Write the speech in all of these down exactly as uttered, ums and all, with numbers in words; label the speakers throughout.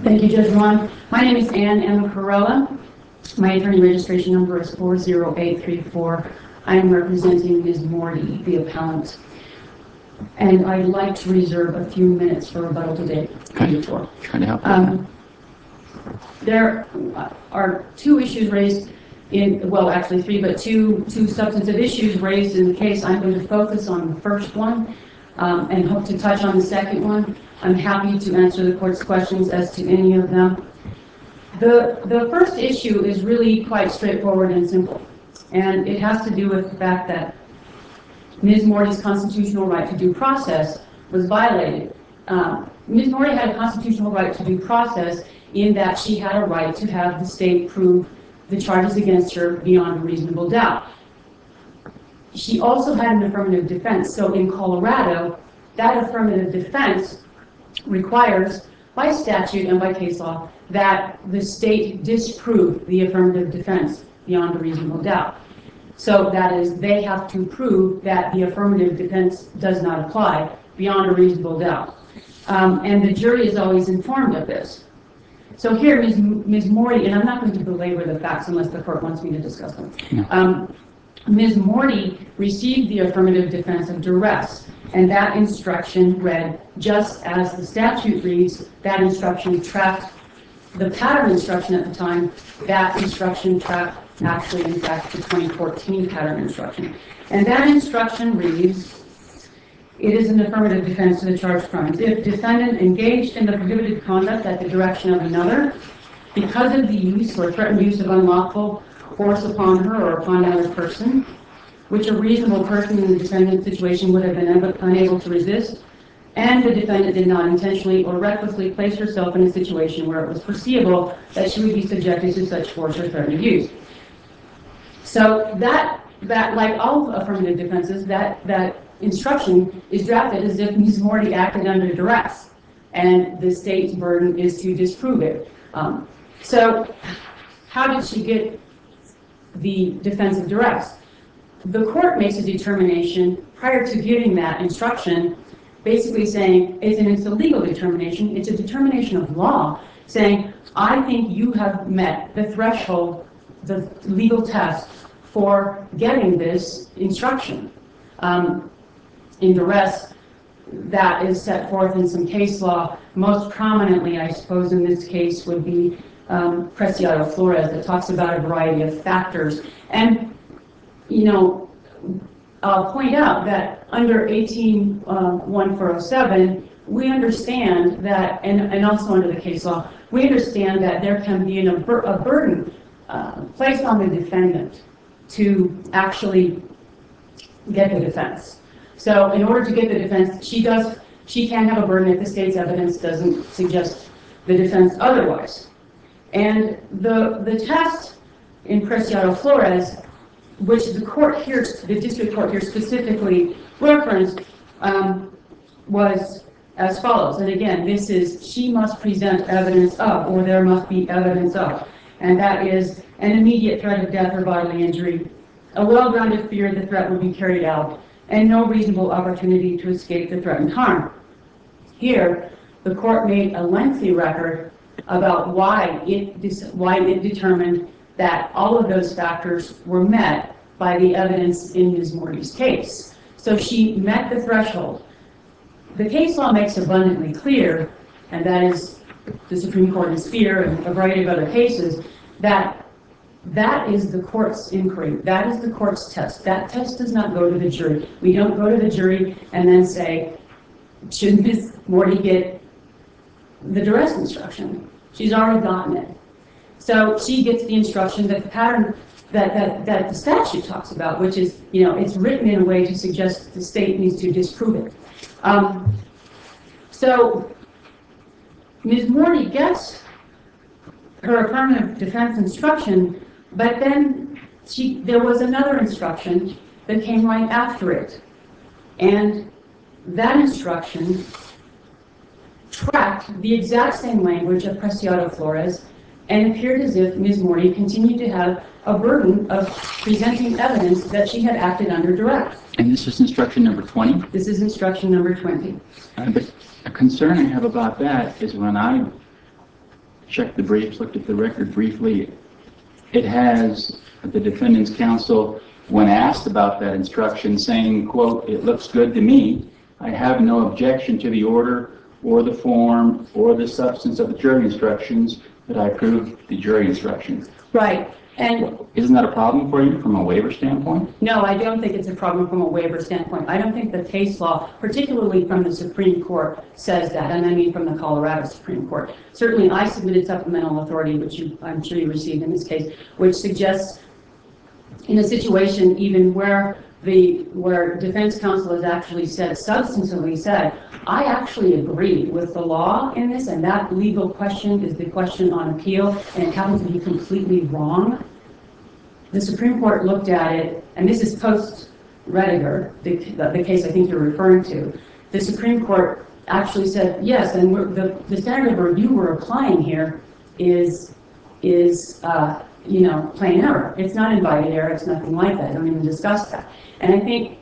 Speaker 1: Thank you, Judge Ron. My name is Ann Emma Corella. My attorney registration number is four zero eight three four. I am representing Miz Morty, the appellant. And I'd like to reserve a few minutes for rebuttal today.
Speaker 2: Okay. Trying to help.
Speaker 1: Um, there are two issues raised in, well, actually three, but two, two substantive issues raised in the case. I'm going to focus on the first one um, and hope to touch on the second one. I'm happy to answer the court's questions as to any of them. The, the first issue is really quite straightforward and simple, and it has to do with the fact that Miz Morty's constitutional right to due process was violated. Um, Miz Morty had a constitutional right to due process in that she had a right to have the state prove the charges against her beyond a reasonable doubt. She also had an affirmative defense. So in Colorado, that affirmative defense requires, by statute and by case law, that the state disprove the affirmative defense beyond a reasonable doubt. So that is, they have to prove that the affirmative defense does not apply beyond a reasonable doubt. Um, and the jury is always informed of this. So here, Miz Miz Morty, and I'm not going to belabor the facts unless the court wants me to discuss them. Um, Miz Morty received the affirmative defense of duress, and that instruction read, just as the statute reads, that instruction tracked the pattern instruction at the time. That instruction tracked actually, in fact, the twenty fourteen pattern instruction. And that instruction reads, it is an affirmative defense to the charged crimes. If defendant engaged in the prohibited conduct at the direction of another, because of the use or threatened use of unlawful force upon her or upon another person, which a reasonable person in the defendant's situation would have been unable to resist, and the defendant did not intentionally or recklessly place herself in a situation where it was foreseeable that she would be subjected to such force or threatened use. So that, that like all affirmative defenses, that, that instruction is drafted as if Miz Morty acted under duress, and the state's burden is to disprove it. Um, so how did she get the defense of duress? The court makes a determination prior to giving that instruction, basically saying it's, and it's a legal determination, it's a determination of law, saying, I think you have met the threshold, the legal test for getting this instruction. Um, in duress, that is set forth in some case law. Most prominently, I suppose, in this case would be um, Preciado Flores, that talks about a variety of factors. And, you know, I'll point out that under eighteen one four oh seven, we understand that, and, and also under the case law, we understand that there can be an, a, bur a burden uh, placed on the defendant to actually get the defense. So in order to get the defense, she does, she can have a burden if the state's evidence doesn't suggest the defense otherwise. And the, the test in Preciado Flores, which the court here, the district court here specifically referenced, um, was as follows. And again, this is, she must present evidence of, or there must be evidence of. And that is an immediate threat of death or bodily injury, a well-grounded fear the threat would be carried out, and no reasonable opportunity to escape the threatened harm. Here, the court made a lengthy record about why it, why it determined that all of those factors were met by the evidence in Miz Morty's case. So she met the threshold. The case law makes abundantly clear, and that is the Supreme Court in Spear and a variety of other cases, that that is the court's inquiry. That is the court's test. That test does not go to the jury. We don't go to the jury and then say, should Miz Morty get the duress instruction? She's already gotten it. So she gets the instruction that the pattern that, that, that the statute talks about, which is, you know, it's written in a way to suggest the state needs to disprove it. Um, so Miz Morty gets her affirmative defense instruction, but then she, there was another instruction that came right after it. And that instruction tracked the exact same language of Preciado Flores, and appeared as if Miz Morty continued to have a burden of presenting evidence that she had acted under duress.
Speaker 2: And this is instruction number twenty?
Speaker 1: This is instruction number twenty.
Speaker 2: Uh, but a concern I have about that is when I checked the briefs, looked at the record briefly. It has the defendant's counsel, when asked about that instruction, saying, quote, "It looks good to me. I have no objection to the order or the form or the substance of the jury instructions, but I approve the jury instructions."
Speaker 1: Right. And
Speaker 2: isn't that a problem for you from a waiver standpoint?
Speaker 1: no, I don't think it's a problem from a waiver standpoint. I don't think the case law, particularly from the Supreme Court, says that, and I mean from the Colorado Supreme Court. Certainly, I submitted supplemental authority, which you, I'm sure you received in this case, which suggests in a situation even where the where defense counsel has actually said, substantively said, I actually agree with the law in this, and that legal question is the question on appeal, and it happens to be completely wrong. The Supreme Court looked at it, and this is post-Rediger, the, the, the case I think you're referring to. The Supreme Court actually said, yes, and we're, the, the standard of review we're applying here is, is uh, you know, plain error. It's not invited error, it's nothing like that. I don't even discuss that. And I think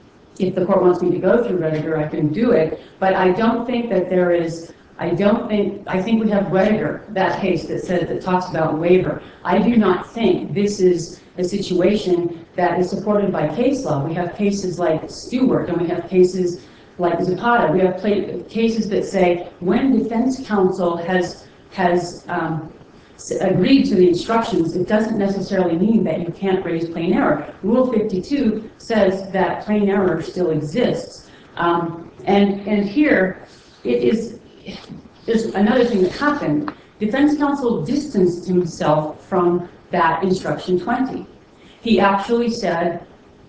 Speaker 1: if the court wants me to go through Rediger, I can do it, but I don't think that there is, I don't think, I think we have Rediger, that case that says, that talks about waiver. I do not think this is a situation that is supported by case law. We have cases like Stewart, and we have cases like Zapata. We have play, cases that say when defense counsel has, has um, agreed to the instructions, it doesn't necessarily mean that you can't raise plain error. Rule fifty-two says that plain error still exists. Um, and, and here, it is, there's another thing that happened. Defense counsel distanced himself from that instruction twenty. He actually said,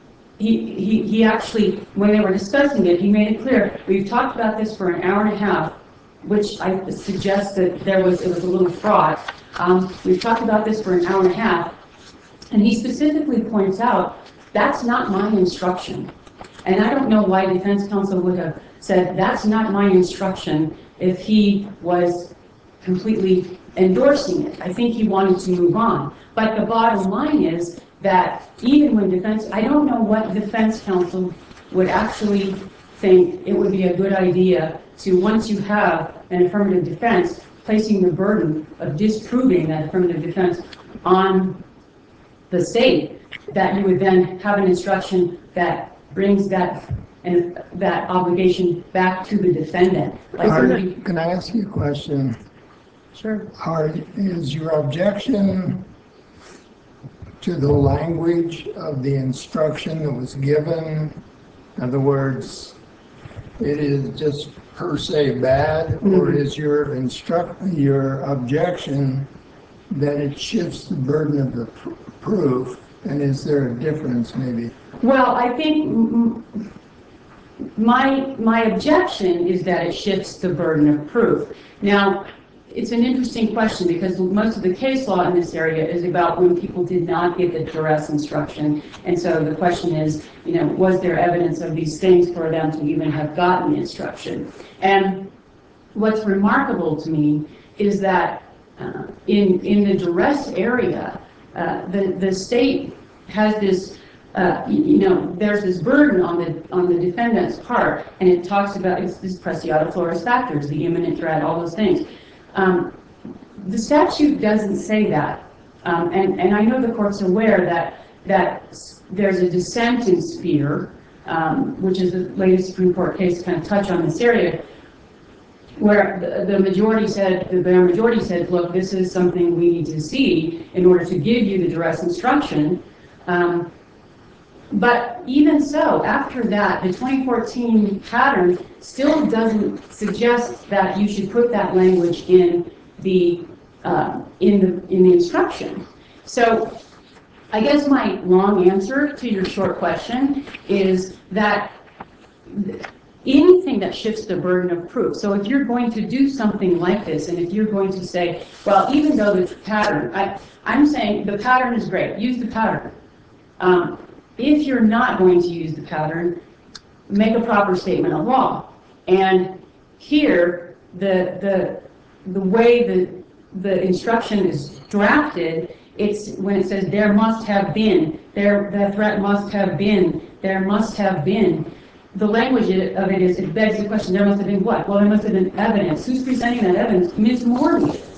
Speaker 1: he, he, he actually, when they were discussing it, he made it clear, we've talked about this for an hour and a half, which I suggest that there was, it was a little fraught. Um, we've talked about this for an hour and a half, and he specifically points out, that's not my instruction. And I don't know why defense counsel would have said, that's not my instruction, if he was completely endorsing it. I think he wanted to move on. But the bottom line is that even when defense, I don't know what defense counsel would actually think it would be a good idea to, once you have an affirmative defense, placing the burden of disproving that affirmative defense on the state, that you would then have an instruction that brings that and that obligation back to the defendant. Like,
Speaker 3: Are, can I ask you a question?
Speaker 1: Sure.
Speaker 3: Are, is your objection to the language of the instruction that was given? In other words, it is just per se bad, mm-hmm. or is your instruct your objection that it shifts the burden of the pr- proof? And is there a difference, maybe?
Speaker 1: Well, I think my my objection is that it shifts the burden of proof. Now, it's an interesting question because most of the case law in this area is about when people did not get the duress instruction. And so the question is, you know, was there evidence of these things for them to even have gotten the instruction? And what's remarkable to me is that uh, in in the duress area, uh, the the state has this, uh, you know, there's this burden on the on the defendant's part, and it talks about it's this Preciado Flores factors, the imminent threat, all those things. Um, the statute doesn't say that, um, and and I know the court's aware that that there's a dissent in Speer, um, which is the latest Supreme Court case to kind of touch on this area, where the, the majority said, the bare majority said, look, this is something we need to see in order to give you the duress instruction. Um, but even so, after that, the twenty fourteen pattern still doesn't suggest that you should put that language in the uh, in the in the instruction. So, I guess my long answer to your short question is that anything that shifts the burden of proof. So if you're going to do something like this, and if you're going to say, well, even though the pattern, I, I'm saying the pattern is great, use the pattern. Um, if you're not going to use the pattern, make a proper statement of law. And here, the the the way the the instruction is drafted, it's when it says there must have been, there the threat must have been, there must have been. The language of it is, it begs the question, there must have been what? Well, there must have been evidence. Who's presenting that evidence? Miz Morgan is.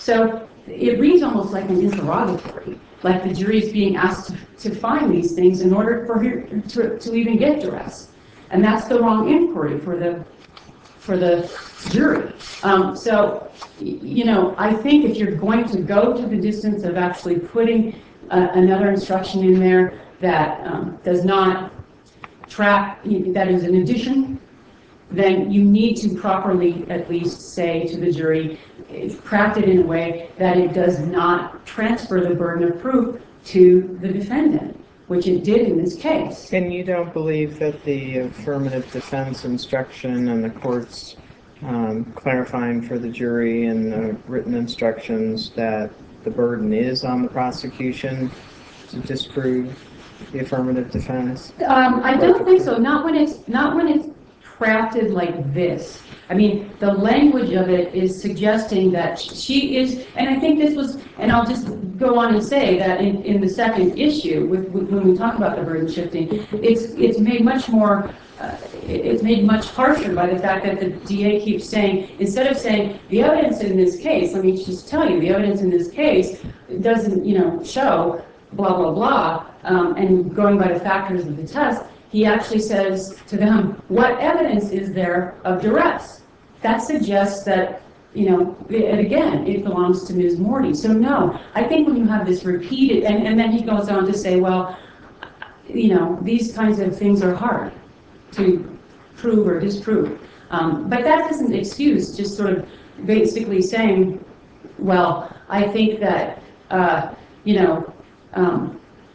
Speaker 1: So it reads almost like an interrogatory, like the jury is being asked to, to find these things in order for her to, to even get duress. And that's the wrong inquiry for the for the jury. Um, so, you know, I think if you're going to go to the distance of actually putting uh, another instruction in there that um, does not track, that is an addition, then you need to properly at least say to the jury, craft it in a way that it does not transfer the burden of proof to the defendant, which it did in this case.
Speaker 4: And you don't believe that the affirmative defense instruction and the court's um, clarifying for the jury and the written instructions that the burden is on the prosecution to disprove the affirmative defense?
Speaker 1: Um, I don't think so. Not when it's not when it's crafted like this. I mean, the language of it is suggesting that she is, and I think this was, and I'll just go on and say that in, in the second issue, with, with, when we talk about the burden shifting, it's it's made much more, uh, it's made much harsher by the fact that the D A keeps saying, instead of saying, the evidence in this case, let me just tell you, the evidence in this case doesn't, you know, show blah, blah, blah, um, and going by the factors of the test, he actually says to them, what evidence is there of duress? That suggests that, you know, and again, it belongs to Miz Morty. So no, I think when you have this repeated, and, and then he goes on to say, well, you know, these kinds of things are hard to prove or disprove. Um, but that doesn't excuse just sort of basically saying, well, I think that, uh, you know, um,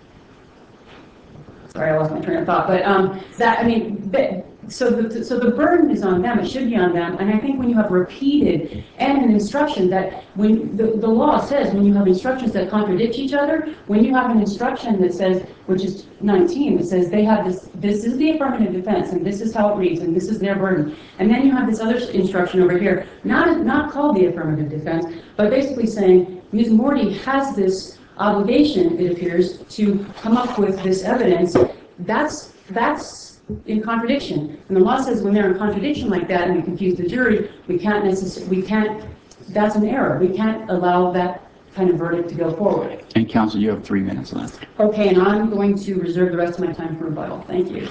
Speaker 1: sorry, I lost my train of thought, but um, that, I mean, that, so the, so the burden is on them, it should be on them, and I think when you have repeated and an instruction that, when the, the law says when you have instructions that contradict each other, when you have an instruction that says, which is nineteen, that says they have this, this is the affirmative defense, and this is how it reads, and this is their burden, and then you have this other instruction over here, not, not called the affirmative defense, but basically saying, Miz Morty has this obligation, it appears, to come up with this evidence. That's that's in contradiction. And the law says when they're in contradiction like that and we confuse the jury, we can't necessarily, we can't, that's an error. We can't allow that kind of verdict to go forward.
Speaker 2: And counsel, you have three minutes left.
Speaker 1: Okay, and I'm going to reserve the rest of my time for rebuttal. Thank you.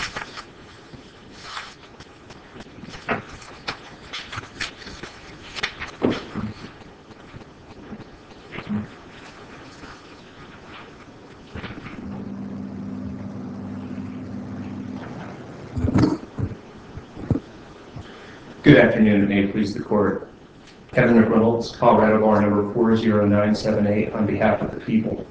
Speaker 5: Good afternoon, and may it please the court. Kevin McReynolds, Colorado Bar number four zero nine seven eight, on behalf of the people.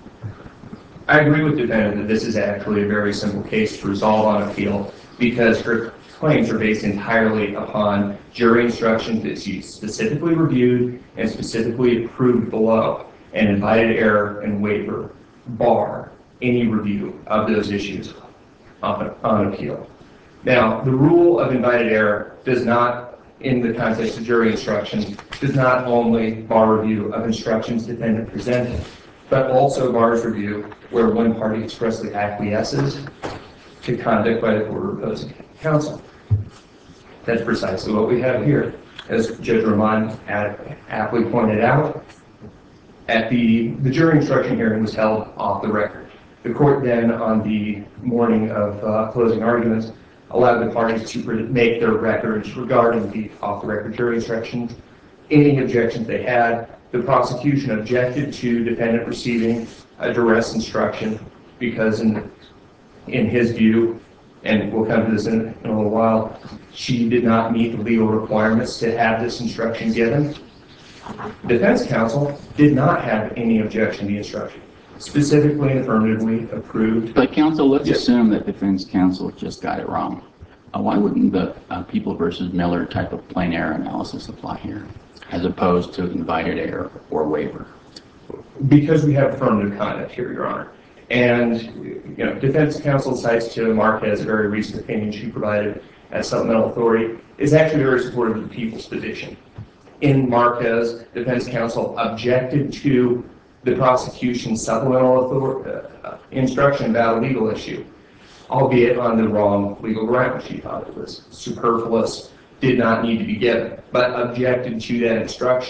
Speaker 5: I agree with the defendant that this is actually a very simple case to resolve on appeal because her claims are based entirely upon jury instructions that she specifically reviewed and specifically approved below, and invited error and waiver bar any review of those issues on, on appeal. Now, the rule of invited error does not, in the context of jury instructions, does not only bar review of instructions defendant presented, but also bars review where one party expressly acquiesces to conduct by the court or opposing counsel. That's precisely what we have here. As Judge Rahman aptly pointed out, at the, the jury instruction hearing was held off the record. The court then, on the morning of uh, closing arguments, allowed the parties to make their records regarding the off-the-record jury instructions. Any objections they had, the prosecution objected to defendant receiving a duress instruction because in, in his view, and we'll come to this in, in a little while, she did not meet the legal requirements to have this instruction given. Defense counsel did not have any objection to the instruction, specifically and affirmatively approved.
Speaker 2: But counsel, let's
Speaker 5: Yes.
Speaker 2: assume that defense counsel just got it wrong. Uh, why wouldn't the uh, People versus Miller type of plain error analysis apply here, as opposed to invited error or waiver?
Speaker 5: Because we have affirmative conduct here, Your Honor. And, you know, defense counsel cites to Marquez, a very recent opinion she provided as supplemental authority, is actually very supportive of the people's position. In Marquez, defense counsel objected to the prosecution's supplemental authority, uh, instruction about a legal issue, albeit on the wrong legal ground. She thought it was superfluous, did not need to be given, but objected to that instruction.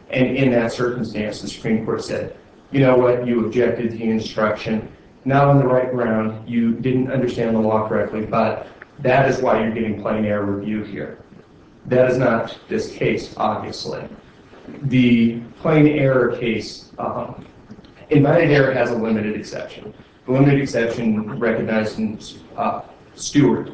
Speaker 5: And in that circumstance, the Supreme Court said, you know what, you objected to the instruction, not on the right ground, you didn't understand the law correctly, but that is why you're getting plain error review here. That is not this case, obviously. The plain error case, um, invited error has a limited exception. The limited exception recognized in uh, Stewart.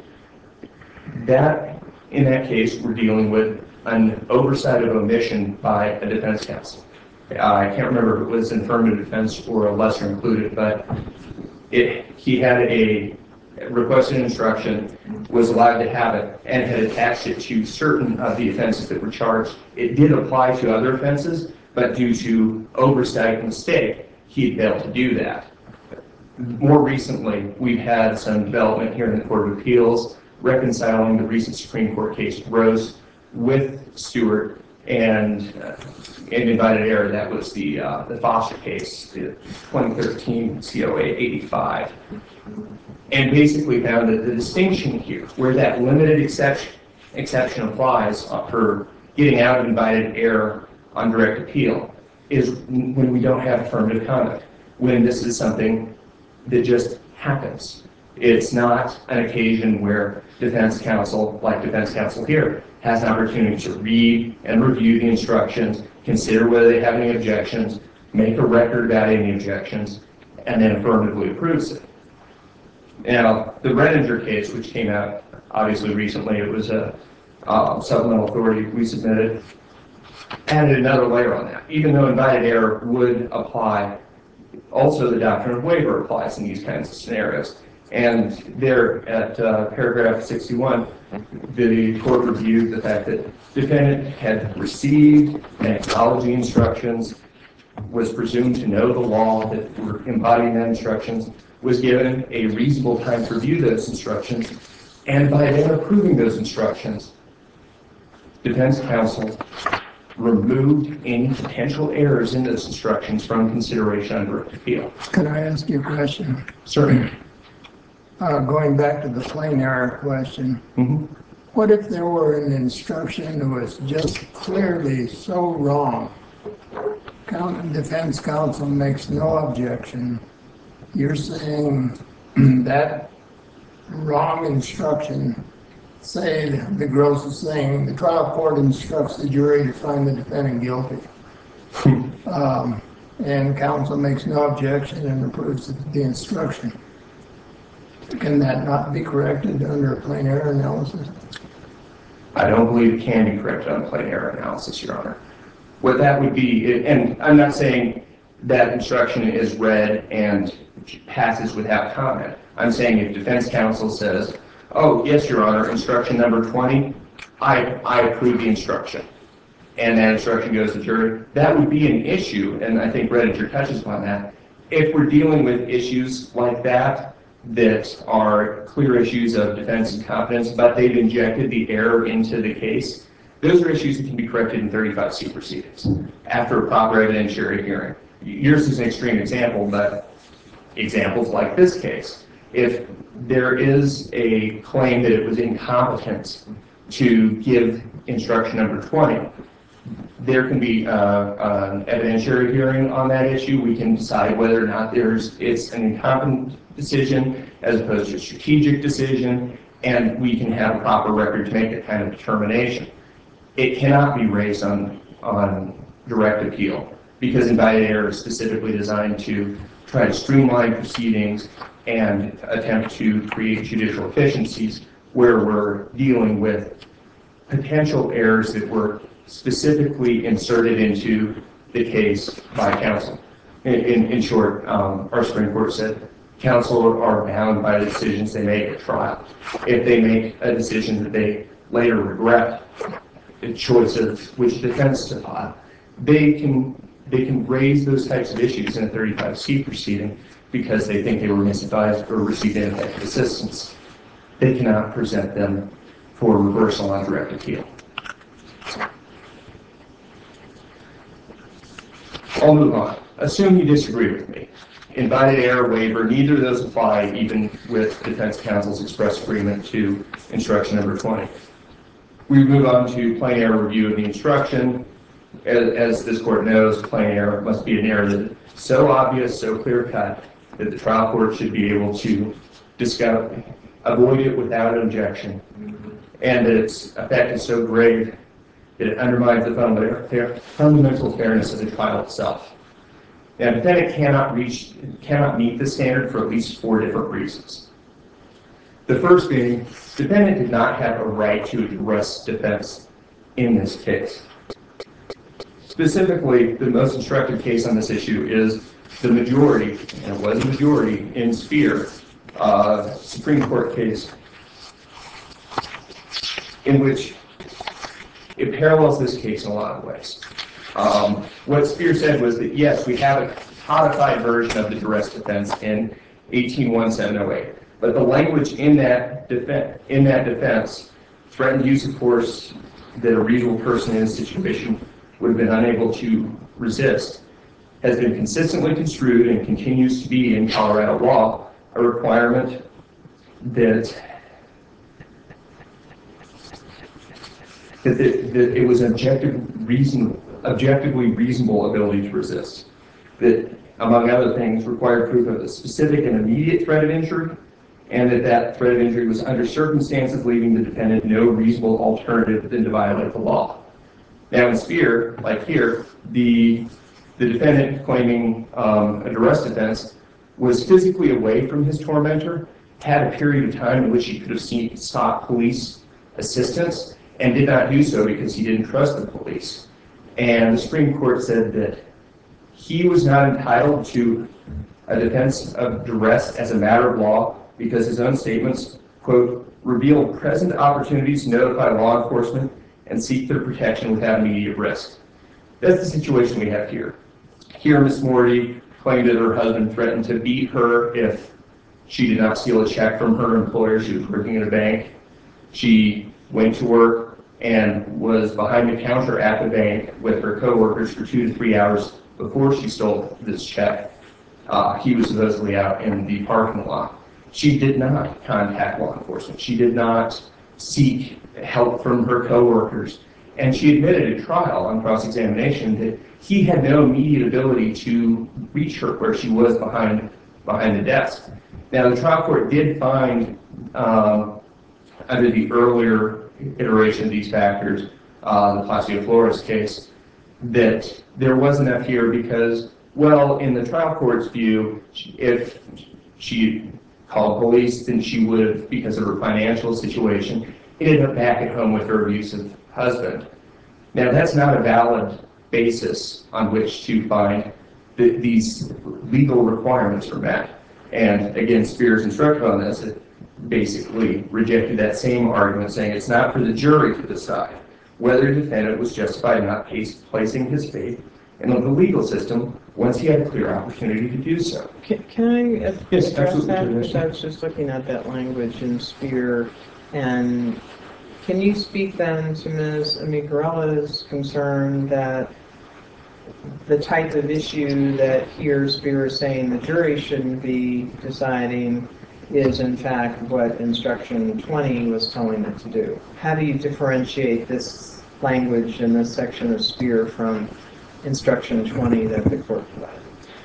Speaker 5: That, in that case, we're dealing with an oversight of omission by a defense counsel. Uh, I can't remember if it was an affirmative defense or a lesser included, but it, he had a requested instruction, was allowed to have it, and had attached it to certain of the offenses that were charged. It did apply to other offenses, but due to oversight and mistake, he failed to do that. More recently, we've had some development here in the Court of Appeals reconciling the recent Supreme Court case Rose with Stewart and uh, an invited error. That was the uh, the Foster case, the twenty thirteen C O A eighty-five, and basically found that the distinction here, where that limited exception exception applies for getting out of invited error on direct appeal, is when we don't have affirmative conduct, when this is something that just happens. It's not an occasion where defense counsel, like defense counsel here, has an opportunity to read and review the instructions, consider whether they have any objections, make a record about any objections, and then affirmatively approves it. Now, the Renninger case, which came out obviously recently, it was a uh, supplemental authority we submitted, added another layer on that. Even though invited error would apply, also the doctrine of waiver applies in these kinds of scenarios. And there at uh, paragraph sixty-one, the court reviewed the fact that the defendant had received and acknowledged the instructions, was presumed to know the law that were embodying that instructions, was given a reasonable time to review those instructions, and by then approving those instructions, defense counsel removed any potential errors in those instructions from consideration under appeal.
Speaker 3: Can I ask you a question?
Speaker 5: Certainly.
Speaker 3: Uh, going back to the plain error question,
Speaker 5: Mm-hmm.
Speaker 3: what if there were an instruction that was just clearly so wrong? Count, defense counsel makes no objection. You're saying that wrong instruction, say the gross is saying the trial court instructs the jury to find the defendant guilty. um, and counsel makes no objection and approves the instruction. Can that not be corrected under a plain error analysis?
Speaker 5: I don't believe it can be corrected on plain error analysis, Your Honor. What that would be, and I'm not saying that instruction is read and passes without comment. I'm saying if defense counsel says, oh, yes, Your Honor, instruction number twenty, I, I approve the instruction, and that instruction goes to jury, that would be an issue, and I think Renninger touches upon that. If we're dealing with issues like that, that are clear issues of defense and competence, but they've injected the error into the case, those are issues that can be corrected in thirty-five C proceedings after a proper evidentiary hearing. Yours is an extreme example, but examples like this case, if there is a claim that it was incompetent to give instruction number twenty, there can be uh, an evidentiary hearing on that issue. We can decide whether or not there's it's an incompetent decision as opposed to a strategic decision, and we can have a proper record to make that kind of determination. It cannot be raised on, on direct appeal because invited error is specifically designed to try to streamline proceedings and attempt to create judicial efficiencies where we're dealing with potential errors that were specifically inserted into the case by counsel. In, in, in short, um, our Supreme Court said counsel are bound by the decisions they make at trial. If they make a decision that they later regret, the choice of which defense to file, they can they can raise those types of issues in a thirty-five C proceeding because they think they were misadvised or received ineffective assistance. They cannot present them for reversal on direct appeal. I'll move on. Assume you disagree with me. Invited error, waiver, neither of those apply even with defense counsel's express agreement to instruction number twenty. We move on to plain error review of the instruction. as, as this court knows, plain error must be an error that is so obvious, so clear-cut, that the trial court should be able to discover, avoid it without objection, and that its effect is so grave that it undermines the fundamental fairness of the trial itself. Now, the defendant cannot reach, cannot meet the standard for at least four different reasons. The first being, the defendant did not have a right to a duress defense in this case. Specifically, the most instructive case on this issue is the majority, and it was a majority in Speer, uh, Supreme Court case, in which it parallels this case in a lot of ways. Um, what Speer said was that, yes, we have a codified version of the duress defense in eighteen one seven oh eight, but the language in that, defen in that defense threatened use of force that a reasonable person in a situation would have been unable to resist, has been consistently construed and continues to be in Colorado law a requirement that that, it, that it was an objective reason, objectively reasonable ability to resist. That, among other things, required proof of a specific and immediate threat of injury, and that that threat of injury was under circumstances leaving the defendant no reasonable alternative than to violate the law. Now in Speer, like here, the, the defendant claiming um, a duress defense was physically away from his tormentor, had a period of time in which he could have seen, sought police assistance, and did not do so because he didn't trust the police. And the Supreme Court said that he was not entitled to a defense of duress as a matter of law because his own statements, quote, revealed present opportunities to notify law enforcement and seek their protection without immediate risk. That's the situation we have here. Here, Miz Morty claimed that her husband threatened to beat her if she did not steal a check from her employer. She was working at a bank. She went to work and was behind the counter at the bank with her coworkers for two to three hours before she stole this check. Uh, he was supposedly out in the parking lot. She did not contact law enforcement. She did not seek help from her coworkers. And she admitted at trial on cross-examination that he had no immediate ability to reach her where she was behind, behind the desk. Now, the trial court did find, um, under the earlier iteration of these factors, uh, the Palacio Flores case, that there was enough here because, well, in the trial court's view, if she called police, then she would have, because of her financial situation, ended up back at home with her abusive husband. Now, that's not a valid basis on which to find that these legal requirements are met. And again, Speer's instruction on this, it basically rejected that same argument, saying it's not for the jury to decide whether the defendant was justified in not placing his faith in the legal system once he had a clear opportunity to do so.
Speaker 4: Can, can I uh,
Speaker 5: Yes,
Speaker 4: address
Speaker 5: absolutely.
Speaker 4: that? Because I was just looking at that language in Speer, and can you speak then to Miz Amicarella's concern that the type of issue that here Speer is saying the jury shouldn't be deciding is in fact what instruction twenty was telling it to do? How do you differentiate this language in this section of Speer from instruction twenty that the court provided?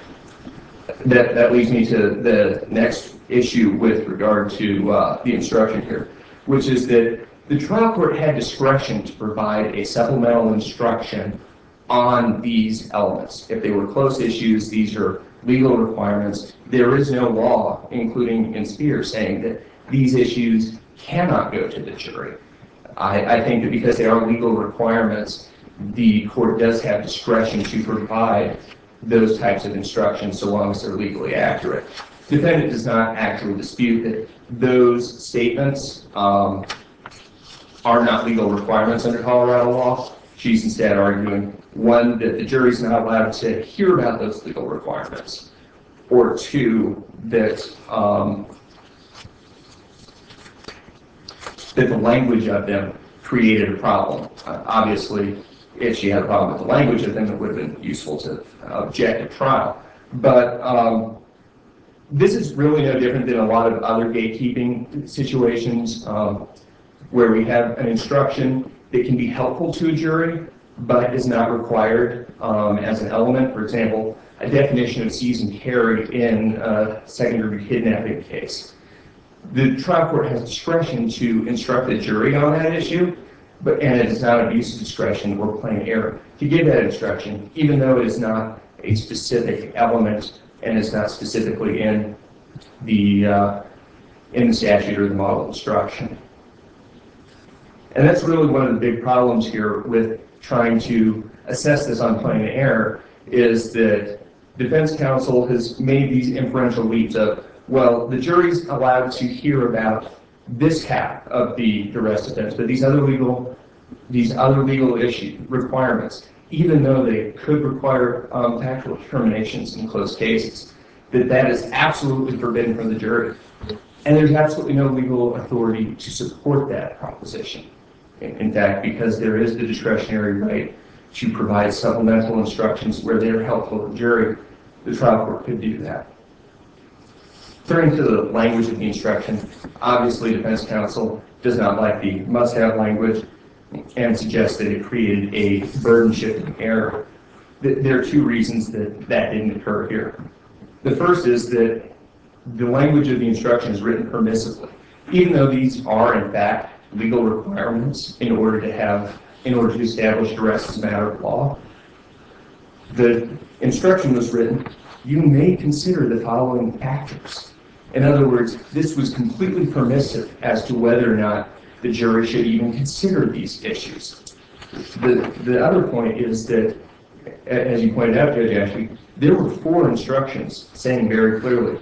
Speaker 5: That, that leads me to the next issue with regard to uh, the instruction here, which is that the trial court had discretion to provide a supplemental instruction on these elements. If they were close issues, these are legal requirements. There is no law, including in Speer, saying that these issues cannot go to the jury. I, I think that because they are legal requirements, the court does have discretion to provide those types of instructions so long as they're legally accurate. The defendant does not actually dispute that those statements um, are not legal requirements under Colorado law. She's instead arguing, one, that the jury's not allowed to hear about those legal requirements, or two, that um, that the language of them created a problem. Uh, obviously, if she had a problem with the language of them, it would have been useful to object at trial. But um, this is really no different than a lot of other gatekeeping situations um, where we have an instruction that can be helpful to a jury, but is not required um, as an element. For example, a definition of seize and carry in a second-degree kidnapping case. The trial court has discretion to instruct the jury on that issue, but and it is not abuse of discretion or plain error to give that instruction, even though it is not a specific element and is not specifically in the uh, in the statute or the model instruction. And that's really one of the big problems here with trying to assess this on plain error, is that defense counsel has made these inferential leaps of, well, the jury's allowed to hear about this half of the arrest offense, but these other legal, these other legal issue requirements, even though they could require um, factual determinations in close cases, that that is absolutely forbidden from the jury. And there's absolutely no legal authority to support that proposition. In, in fact, because there is the discretionary right to provide supplemental instructions where they're helpful to the jury, the trial court could do that. Turning to the language of the instruction, obviously defense counsel does not like the must-have language and suggests that it created a burden-shifting error. There are two reasons that that didn't occur here. The first is that the language of the instruction is written permissively, even though these are in fact legal requirements in order to have, in order to establish arrest as a matter of law. The instruction was written, you may consider the following factors. In other words, this was completely permissive as to whether or not the jury should even consider these issues. The, the other point is that, as you pointed out, Judge Ashley, there were four instructions saying very clearly,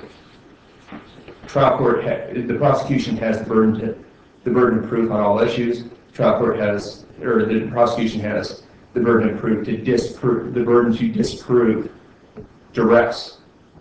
Speaker 5: trial court, ha the prosecution has the burden to, the burden of proof on all issues. Trial court has, or the prosecution has the burden of proof to disprove, the burden to disprove duress.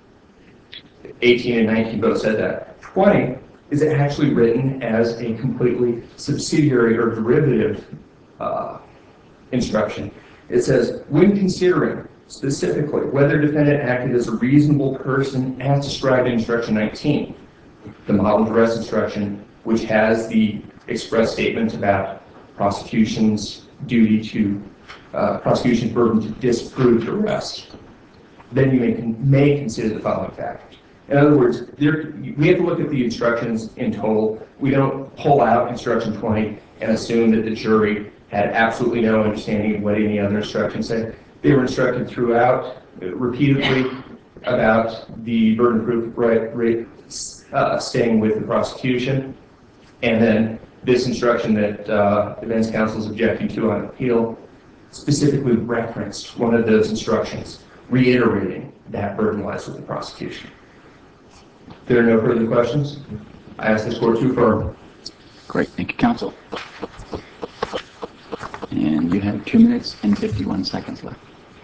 Speaker 5: eighteen and nineteen both said that. twenty is actually written as a completely subsidiary or derivative uh, instruction. It says, when considering specifically whether defendant acted as a reasonable person as described in instruction nineteen, the model duress instruction, which has the express statement about prosecution's duty to, uh, prosecution's burden to disprove duress, then you may, may consider the following factors. In other words, there, we have to look at the instructions in total. We don't pull out instruction twenty and assume that the jury had absolutely no understanding of what any other instructions said. They were instructed throughout, uh, repeatedly, about the burden of proof right, right, uh, staying with the prosecution. And then this instruction that uh, defense counsel is objecting to on appeal specifically referenced one of those instructions, reiterating that burden lies with the prosecution. If there are no further questions, I ask this court to affirm.
Speaker 2: Great, thank you, counsel. And you have two minutes and fifty-one seconds left.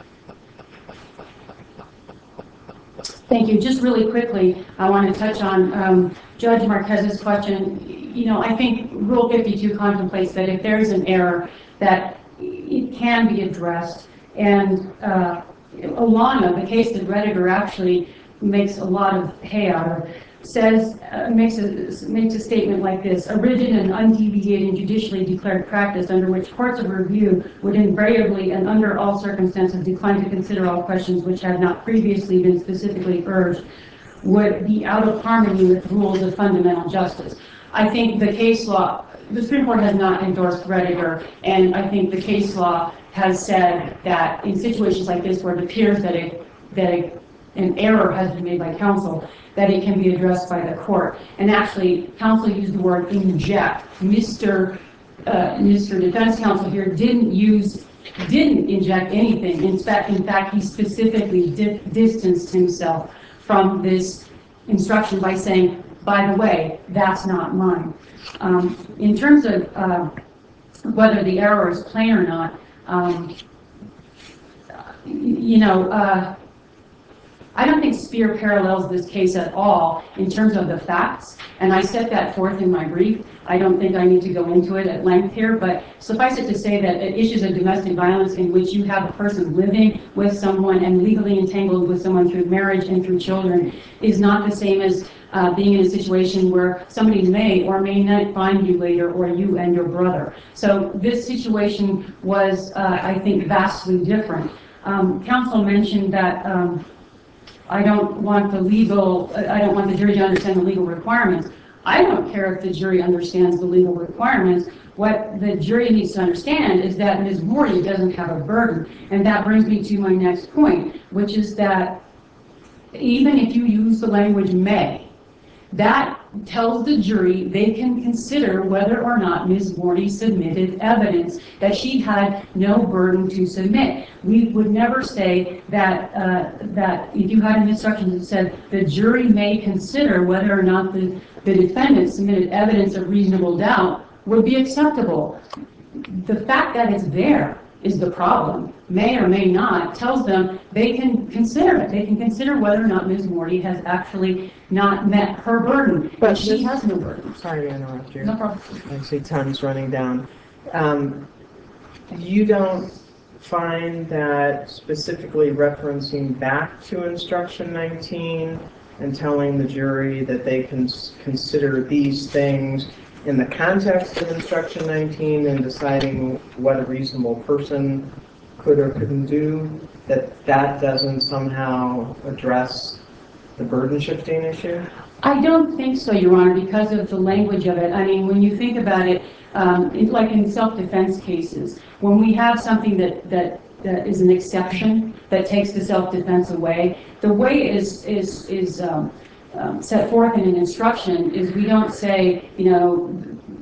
Speaker 1: Thank you. Just really quickly, I want to touch on um, Judge Marquez's question. You know, I think Rule fifty-two contemplates that if there is an error, that it can be addressed. And uh, Olana, the case that Rediger actually makes a lot of hay out of, says, uh, makes, a, makes a statement like this: a rigid and undeviating judicially declared practice under which courts of review would invariably and under all circumstances decline to consider all questions which had not previously been specifically urged would be out of harmony with rules of fundamental justice. I think the case law, the Supreme Court has not endorsed Rediger, and I think the case law has said that in situations like this where it appears that, a, that a, an error has been made by counsel, that it can be addressed by the court. And actually, counsel used the word inject. Mister Uh, Mister Defense Counsel here didn't use, didn't inject anything. In fact, in fact, he specifically di distanced himself from this instruction by saying, by the way, that's not mine. Um, in terms of uh, whether the error is plain or not, um, you know, uh, I don't think Speer parallels this case at all in terms of the facts, and I set that forth in my brief. I don't think I need to go into it at length here, but suffice it to say that issues of domestic violence in which you have a person living with someone and legally entangled with someone through marriage and through children is not the same as uh, being in a situation where somebody may or may not find you later, or you and your brother. So this situation was, uh, I think, vastly different. Um, counsel mentioned that um, I don't want the legal, I don't want the jury to understand the legal requirements. I don't care if the jury understands the legal requirements. What the jury needs to understand is that Miz Morty doesn't have a burden. And that brings me to my next point, which is that even if you use the language may, that tells the jury they can consider whether or not Miz Morty submitted evidence that she had no burden to submit. We would never say that uh, that if you had an instruction that said the jury may consider whether or not the, the defendant submitted evidence of reasonable doubt would be acceptable. The fact that it's there is the problem. May or may not tells them they can consider it. They can consider whether or not Miz Morty has actually not met her burden.
Speaker 4: But
Speaker 1: But she
Speaker 4: this-
Speaker 1: has no burden.
Speaker 4: Sorry to interrupt you.
Speaker 1: No problem.
Speaker 4: I see time's running down. Um, you don't find that specifically referencing back to instruction nineteen and telling the jury that they can s- consider these things in the context of instruction nineteen and deciding what a reasonable person could or couldn't do, that that doesn't somehow address the burden shifting issue?
Speaker 1: I don't think so, Your Honor, because of the language of it. I mean, when you think about it, um, it's like in self-defense cases, when we have something that, that, that is an exception that takes the self-defense away, the way it is, is, is um, um, set forth in an instruction is we don't say, you know,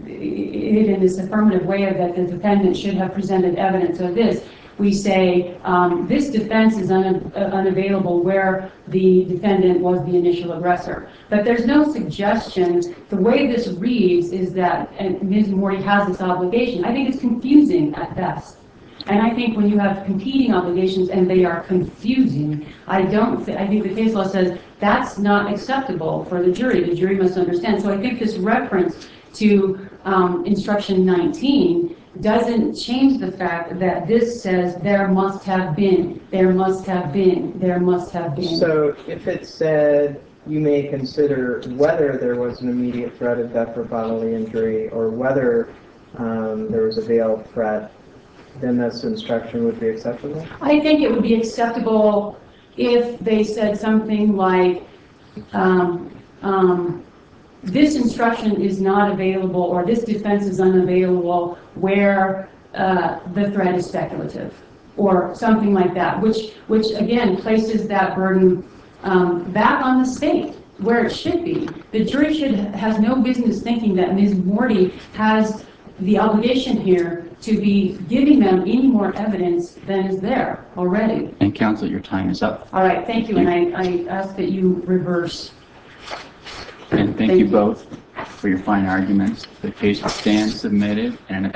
Speaker 1: it in this affirmative way that the defendant should have presented evidence of this. We say um, this defense is un uh, unavailable where the defendant was the initial aggressor. But there's no suggestion. The way this reads is that and Miz Morty has this obligation. I think it's confusing at best. And I think when you have competing obligations and they are confusing, I don't. Th I think the case law says that's not acceptable for the jury. The jury must understand. So I think this reference to um, instruction nineteen doesn't change the fact that this says there must have been, there must have been, there must have been.
Speaker 4: So if it said you may consider whether there was an immediate threat of death or bodily injury, or whether um, there was a veiled threat, then this instruction would be acceptable?
Speaker 1: I think it would be acceptable if they said something like, um, um, this instruction is not available, or this defense is unavailable where uh, the threat is speculative, or something like that, which, which again places that burden um, back on the state where it should be. The jury should has no business thinking that Miz Morty has the obligation here to be giving them any more evidence than is there already.
Speaker 2: And counsel, your time is up.
Speaker 1: All right, thank you, and I, I ask that you reverse.
Speaker 2: And thank
Speaker 1: Thank
Speaker 2: you
Speaker 1: you.
Speaker 2: both for your fine arguments. The case will stand submitted and